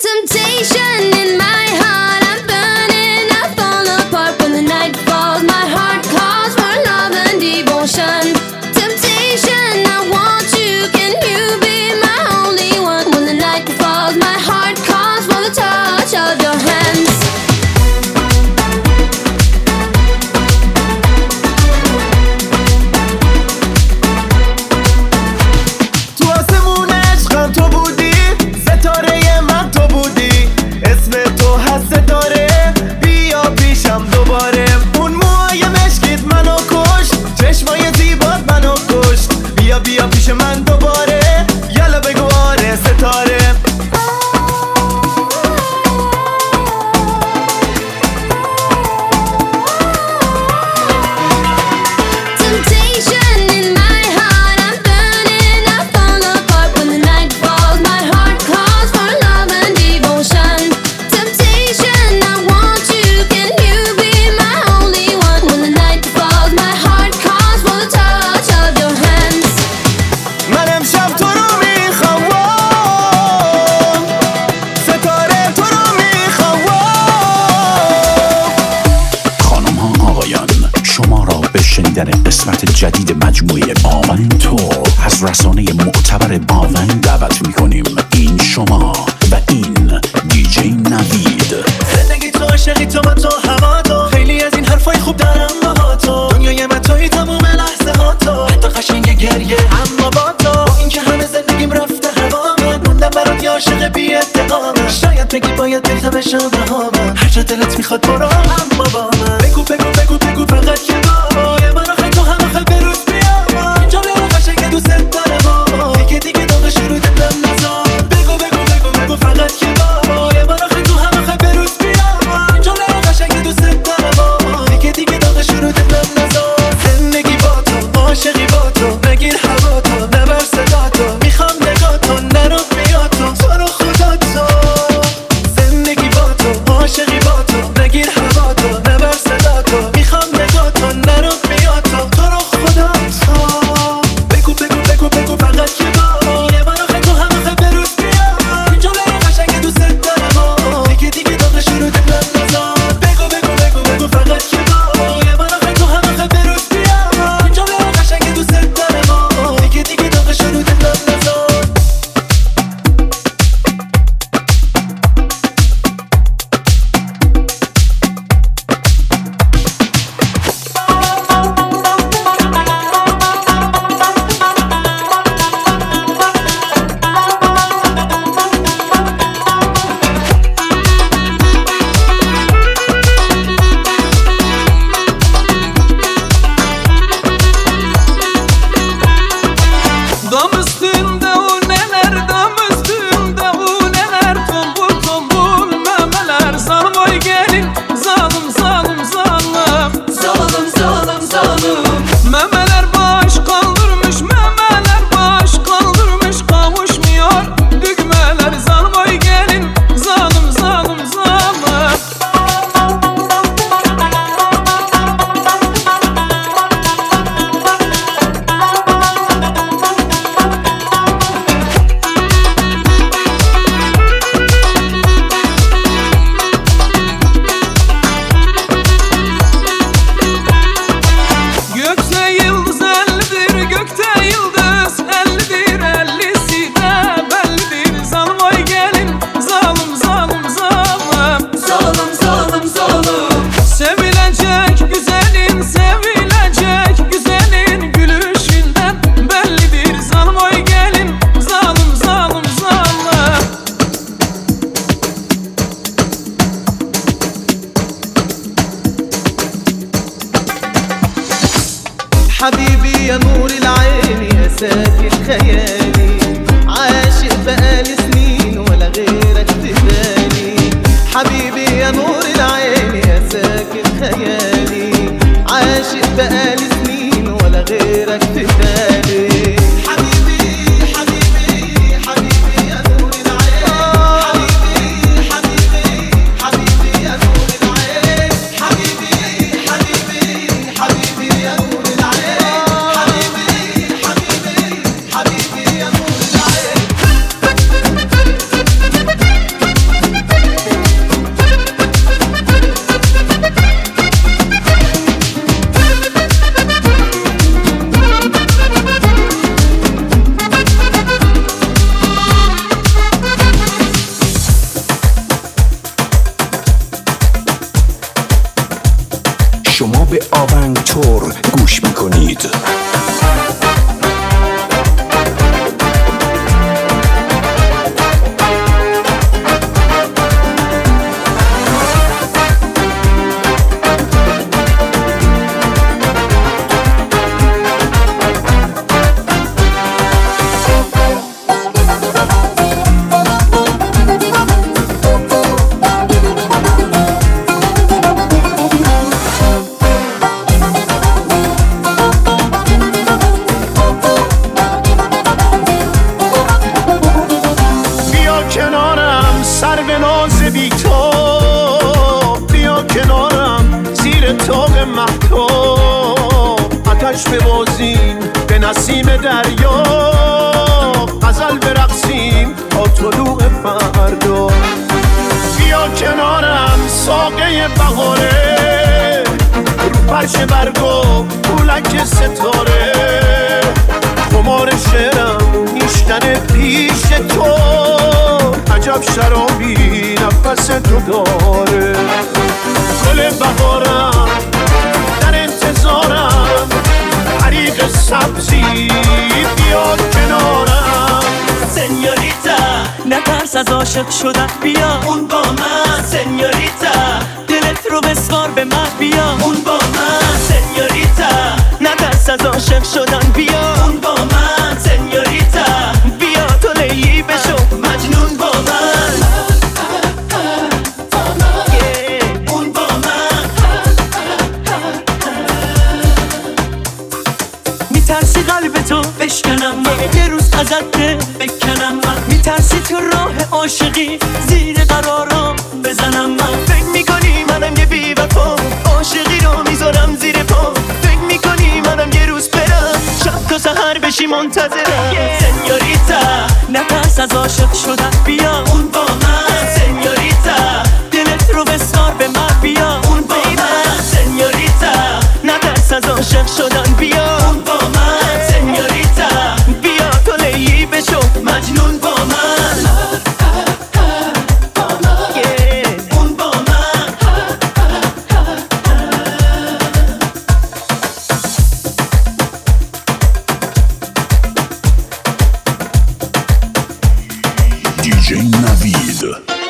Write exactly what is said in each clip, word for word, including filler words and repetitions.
Temptation in my heart, I'm burning, I fall apart when the night falls. My heart calls for love and devotion. Temptation, I want you, can you be my only one? When the night falls, my heart calls for the touch of your hands. تو آسمون عشقم تو بودی، ستاره من تو بودی، اسم تو هست ستاره، بیا پیشم دوباره. اون موهای مشکیت منو کشت، چشمای زیبات منو کشت، بیا بیا پیش من دوباره، یالا بگو آره ستاره. Temptation in my heart, I'm burning, I fall apart when the night falls. My heart calls for love and devotion. Temptation, I want you, can you be my only one? When the night falls, my heart calls for the touch of your hands. من امشب تو رو میخوام، ستاره تو رو میخوام. خانم ها آقایان، شما را به شنیدن قسمت جدید مجموعه باون تور از رسانه معتبر باون دعوت میکنیم. این شما و این دیجی نوید. زندگی تو عاشقی تو من تو هوا تو، خیلی از این حرفای خوب دارم با تو، دنیای من توی تموم لحظه ها تو، حتی قشنگ گریه اما با تو، با این که همه زندگیم رفته هوا من موندم برات یه عاشق بی انتقامم. شاید بگی باید بریزم بشم رهامم، هر جا دلت میخواد برو اما با من بگو بگو بگو بگو فقط که با یه من آخه تو هم آخه بروز بیا اینجا بیارو قشنگ دوست دارم دیگه دیگه داغ شروع دلم نزار. بگو بگو بگو بگو فقط که با یه من آخه تو هم آخه بروز بیا اینجا بیارو قشنگ دوست دارم دیگه دیگه داغ شروع دلم نزار. زندگی با تو، عاشقی با تو، نگیر هوا تو، نبر صدا تو، میخوام نگاه تو، نرو بیا تو، تو رو خدا تو. زندگی با تو، عاشقی با تو، نگیر هوا تو، نبر صدا تو، به آونگ تور گوش میکنید. ببازیم به نسیم دریا، غزل برقصیم تا طلوع فردا. بیا کنارم ساقه بهاره، رو فرش برگا پولک ستاره. خمار شعرم نیشتن پیش تو، عجب شرابی نفس تو داره. گل بهارم در انتظارم، حریق سبزی بیا کنارم. سنیوریتا نترس از عاشق شدن، بیا اون با من. سنیوریتا دلت رو بسپار به من، بیا اون با من. سنیوریتا نترس از عاشق شدن، بیا اون با من. سنیوریتا بیا تو لیلی بشو مجنون با من. اون با من میترسی قلب تو بشکنم من، یه روز ازت بکنم من. میترسی تو راه عاشقی زیر قرارم بزنم من. فکر میکنی منم یه بی وفا، عاشقی رو میذارم زیر پا. فکر میکنی منم یه روز برم شب تا سحر بشی منتظرم. سنیوریتا نترس از عاشق شدن، بیا اون با من. سنیوریتا دلت رو بسار به من، بیا اون با من. سنیوریتا نترس از عاشق شدن، بیا اون با من. سنیوریتا بیا تو لیلی بشو مجنون با من. اون با من. دیجی نوید.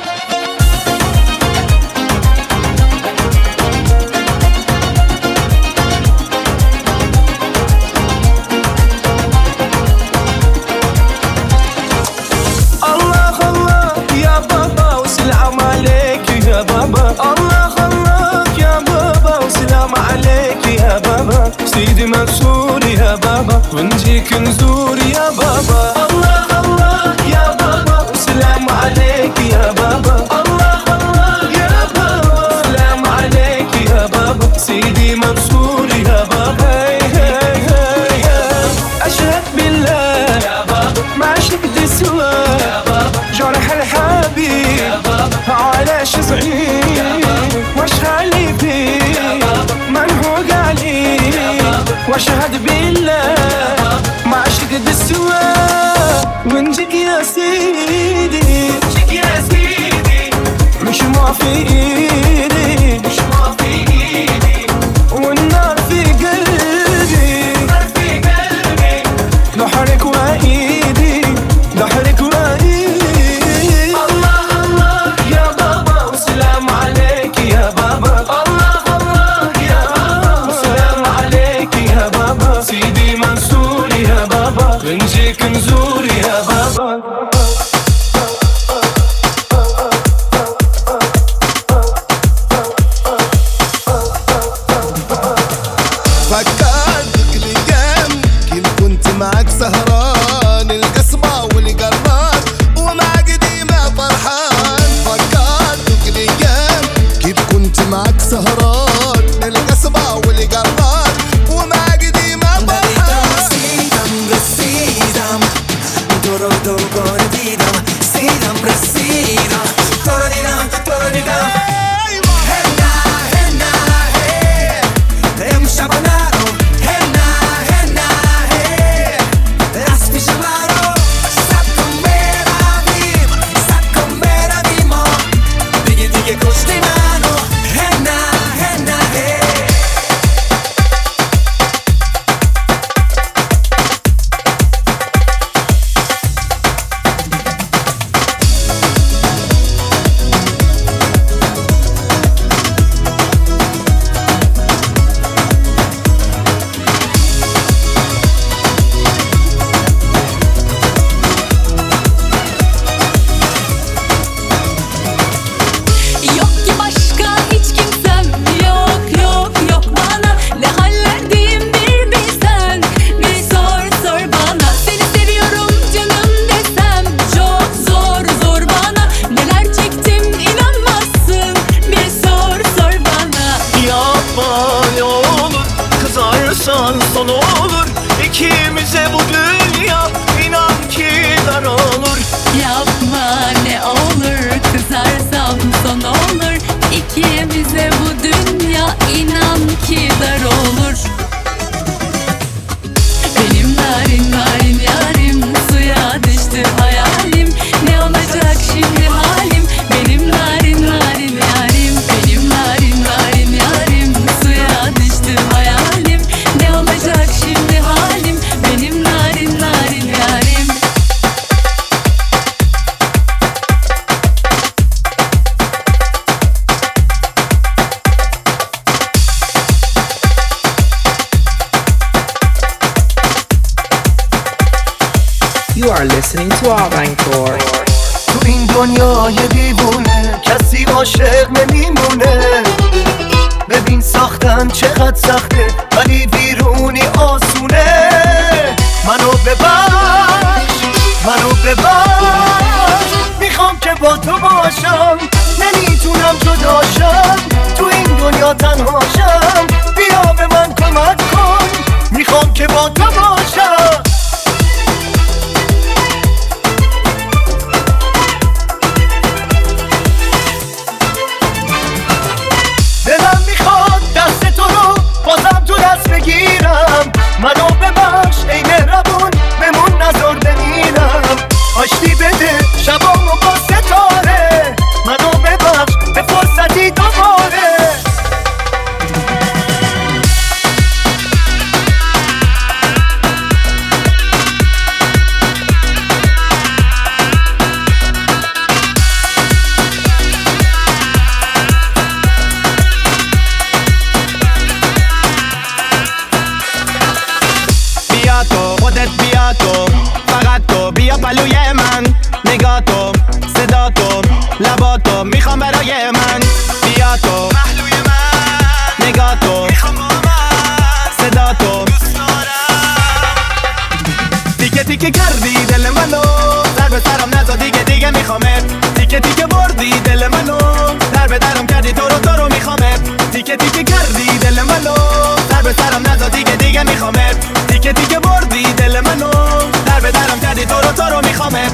سيدي منصور يا بابا ونجيك نزور يا بابا. الله الله يا بابا وسلام عليك يا بابا. الله الله يا بابا سلام عليك يا بابا. سيدي منصور يا بابا. هي هي هي أشهد بالله يا بابا ما شفت سوى يا بابا. جرح الحبيب يا بابا علاش زعيم واش غالي فيه منهوق عليه. واشهد بالله ما عشقت السوا ونجيك يا سيدي. نجيك يا سيدي مش ما في ايدي، مش ما في ايدي. والنار في قلبي، النار في قلبي. ضحرك وايدي، ضحرك وايدي. الله الله يا بابا وسلام عليك يا بابا. الله الله يا بابا وسلام عليك يا بابا. سيدي منصور يا بابا نجيك نزور يا بابا. فكرتك الايام كيف كنت معك سهران، القصبة والقرار ومعك ديما فرحان. فكرتك الايام كيف كنت معك سهران، القصبة والقرار ومعك ديما فرحان. listening to Avantour. تو این دنیای دیوونه کسی عاشق نمیمونه. ببین ساختن چقدر سخته ولی بیرونی آسونه. منو ببخش منو ببخش، میخوام که با تو باشم، نمیتونم جداشم، تو این دنیا تنهاشم. بیا به من کمک کن، میخوام که با تو باشم. دلم میخواد دست تو رو بازم تو دست بگیرم. منو ببخش ای مهربون، بمون نظر بمیرم. آشتی بده شبامو با ستاره، منو ببخش به فرصتی دوباره. بیا تو خودت بیا تو، فقط تو بیا پلوی من. نگاه تو صدا تو لبا تو میخوام برای من. بیا تو پهلوی من، نگاه تو میخوام با من. صدا تو دوست دارم. تیکه تیکه کردی دل منو، سر به سرم نزا دیگه دیگه میخوامت. تیکه تیکه بردی دل منو، در به درم کردی تو رو تو رو میخوامت. تیکه تیکه کردی دل منو، سر به سرم نزا دیگه دیگه میخوامت. تیکه تیکه بردی دل منو، در به درم کردی تو رو تو رو میخوامت.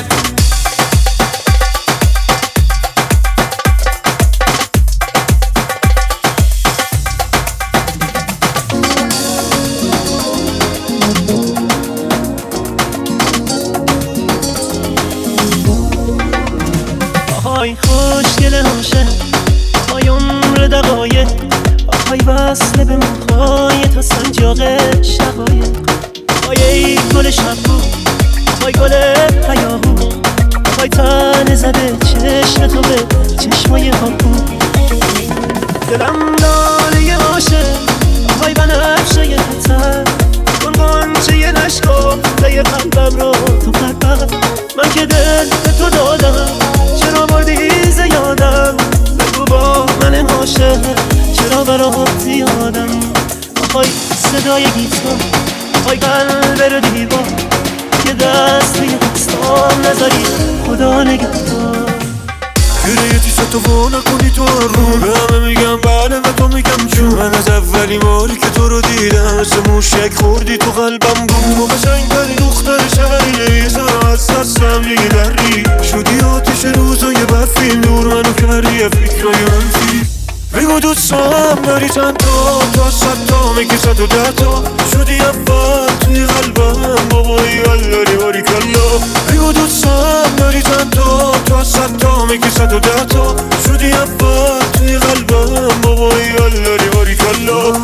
آهای خوشگل هاشه، آهای عمر دقایق، آهای وصله به موهای تا سنجاق شقایق. آهای ای گل شبو، آهای گل هیاهو، آهای تن زده چشم تو به چشمای هاپو. دلم لاله عاشق، آهای بنفشه خطر، کن غنچه نشکافته قلبم رو تو قلبم. من که دل به تو دادم، چرا بردی زیادم؟ بگو با من عاشق چرا برات یادم؟ آهای صدای گیتار، آهای قلب رو دیوار، یه دست روی دستام نذاری خدا نگهدار. گره یه تیسه تو وا نکنی تو رو، به همه میگم بله و تو میگم چون. من از اولین باری که تو رو دیدم مثل موشک خوردی تو قلبم بود. تو قشنگترین دختر شهری، یه سر از دستم دیگه دری شدی. آتیش روزای برفین دور منو کردی یه فکرای منفی. بگو دوستم داری چند تا، تا صد تا میگی صد و ده تا. شدی اول توی قلبم بابایی اللاری باری کلا. بگو دوستم داری چند تا، تا صد تا میگی صد و ده تا. شدی اول توی قلبم بابایی اللاری باری کلا.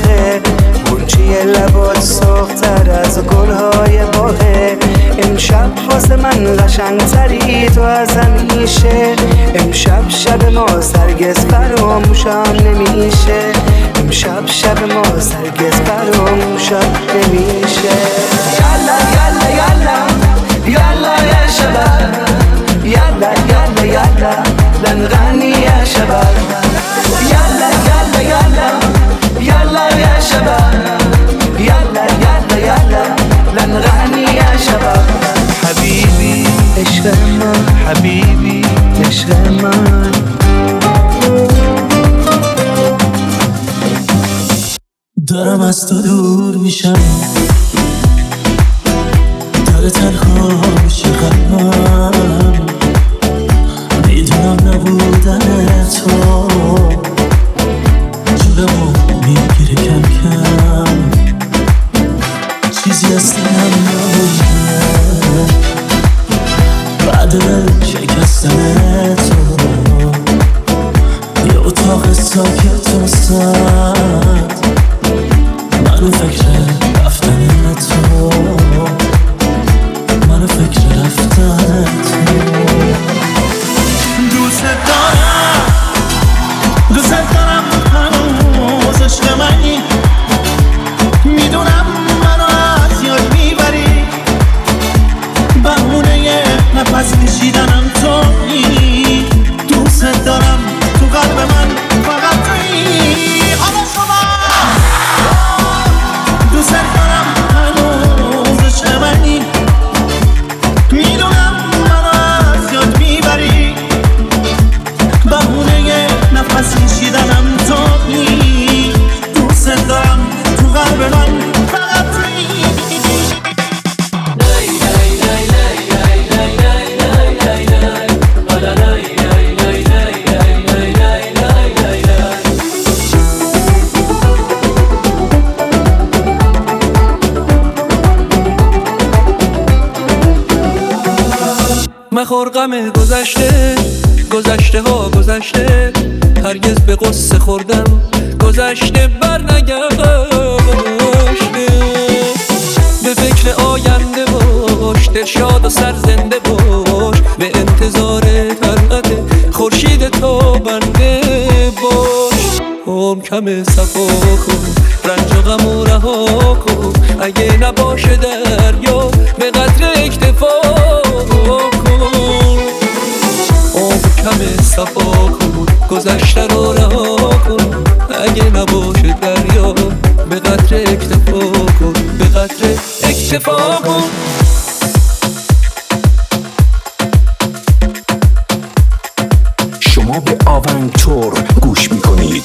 باغه، گلچه لبات سرختر از گلهای باغه. امشب واسه من قشنگتری تو از همیشه، امشب شب ما هرگز فراموشم نمیشه، امشب شب ما هرگز فراموشم نمیشه. یالا یالا یالا یالا یا شباب، یالا یالا یالا لنغني يا شباب، يلا يلا يلا يلا يا شباب، يلا يلا يلا لنغني يا شباب. حبيبي عشق من، حبيبي عشق من. دارم از تو دور میشم، داره تنها میشه قلبم، میدونم نبودن تو جونمو میگیره کم کم، چیزی از دلم نمونده بعد شکستن تو. یه اتاق ساکت و سرد، منو فکر رفتن تو، منو فکر رفتن تو. دوست دارم دوست دارم هنوز عشق منی، میدونم منو از یاد میبری، بهونه یه نفس کشیدنم تویی. دوست دارم تو قلب من فقط تویی. حالا شما دوست دارم هنوز عشق منی، میدونم منو از یاد میبری، بهونه یه نفس کشیدنم تویی. دوست دارم تو قلب من فقط تویی. مخور غم گذشته، گذشته ها گذشته، هرگز به قصه خوردن گذشته بر نگشته. به فکر آینده باش، دل شاد و سرزنده باش، به انتظار طلعت خورشید تابنده باش. عمر کم صفا کن، رنج و غم و رها کن، اگه نباشه دریا به قدر اکتفا کن. عمر کم صفا کن، گذشته رو رها کن، اگه نباشه دریا به قدر اکتفا کن، به قدر اکتفا کن. شما به آونگ تور گوش میکنید.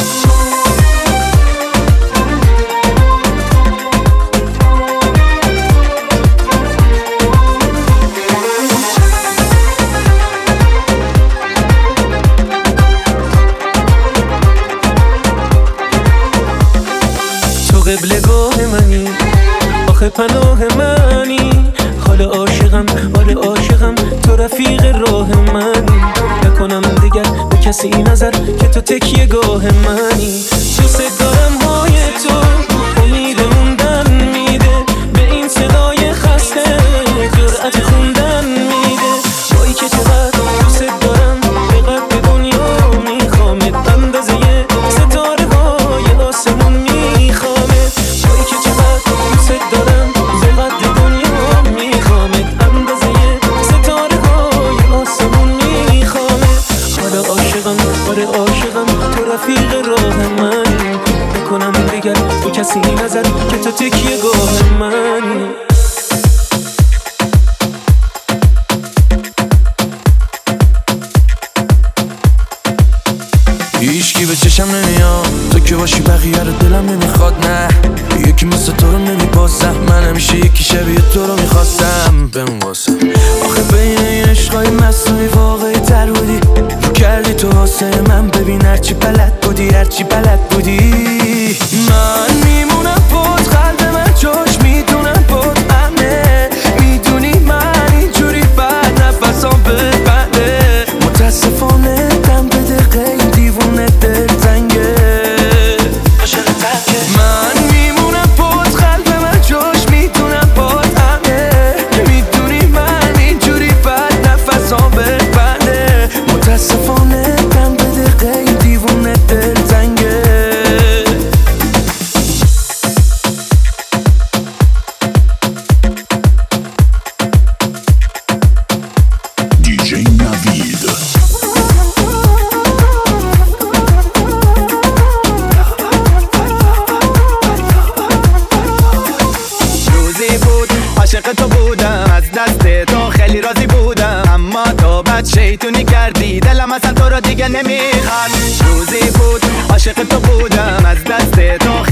قبلگاه منی، آخه پناه منی، حال عاشقم، حال عاشقم، تو رفیق راه منی. نکنم دیگر به کسی نظر که تو تکیه گاه منی. دوست دارم های تو امید موندن میده، به این صدای خسته جرأت خوندن میده. وای که چقدر دوست دارم، به قد دنیا میخوامت، اندازه ستاره های آسمون میخوامت. وای که چقدر دوست دارم، به قد دنیا میخوامت، اندازه ستاره های آسمون میخوامت. حالا عاشقم، آره عاشقم، تو رفیق راه منی. نکنم دیگر به کسی نظر که تو تکیه گاه منی. هیچکی به چشم نمیاد، تو که باشی بقیه رو دلم نمیخواد. نه یکی مثل تو رو نمیپاسم، من همیشه یکی شبیه تو رو میخواستم. بمون واسم آخه بین این عشقای مصنوعی واقعی تر بودی، رو کردی تو واسه من. ببین هرچی بلد بودی، هرچی بلد بودی، من میمونم بود. قلب من جاش میدونم بود امنه، میدونی من اینجوری بعد نفسام ببنده. متاسفانه دم به دقیقه دیوونه دل تنگه، عاشق تنگه. دلم اصلا تو رو دیگه نمیخواد. روزی بود عاشق تو بودم، از دست تو